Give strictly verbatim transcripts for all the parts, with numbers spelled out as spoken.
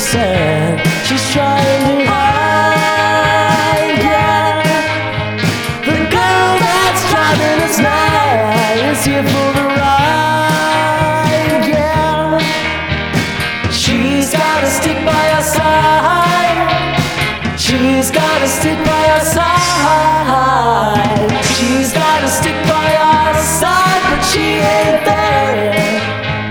sand. She's trying to hide, yeah. The girl that's driving us mad is here for the ride, yeah. She's gotta stick by our side. She's gotta stick by our side. She's gotta stick by our side, but she ain't there.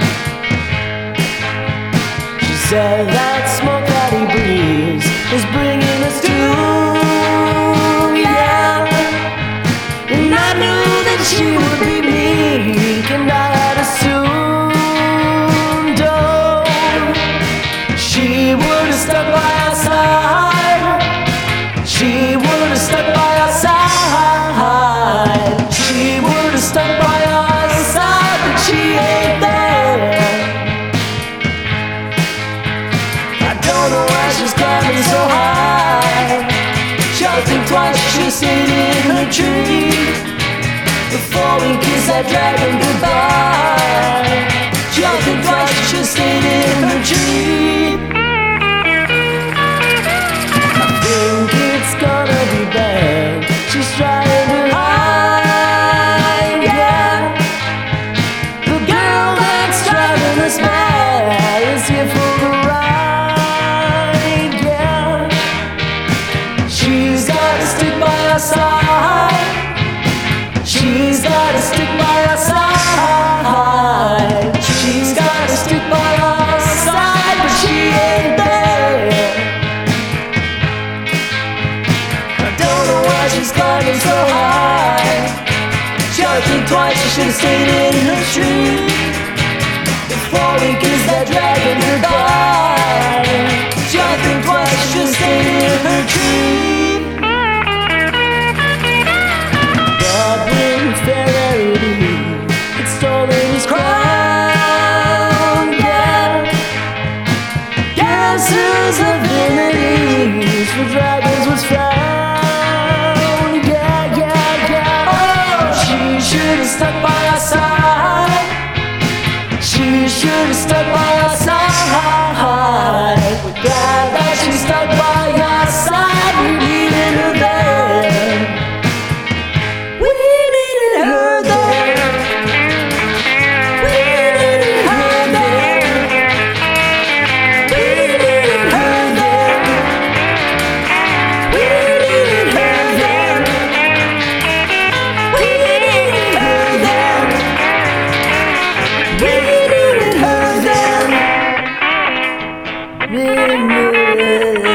She said that smoke that he breathes is bringing us to, yeah. And I knew that she would be meek, and I had assumed, oh, she would have stuck by our side. She would have stuck by our side. She would have stuck by our side, but she ain't there. I don't know why she's climbing so high. She'll think twice, she'll sit in her tree before we kiss that dragon goodbye. She'll think twice, she'll sit in her tree. It's gonna be bad. She's trying to hide, yeah. The girl that's driving us mad is here for the ride, yeah. She's gotta stick by our side. She's gotta stick by our side. She's gotta stick by our side, but she ain't there. She's climbing so high. She ought to think twice, she should have stayed in her tree before we kiss that dragon goodbye. She ought to think twice, she should have stayed in her tree. But when Faraday had stolen his crown, yeah. Guess whose affinities for dragons was found? Stuck by our side. She should have stuck by our side. We're glad that she stuck by our side. We needed her there. We needed her there. We needed her there. We needed her there. We needed her there. We needed her there. We needed her then. We needed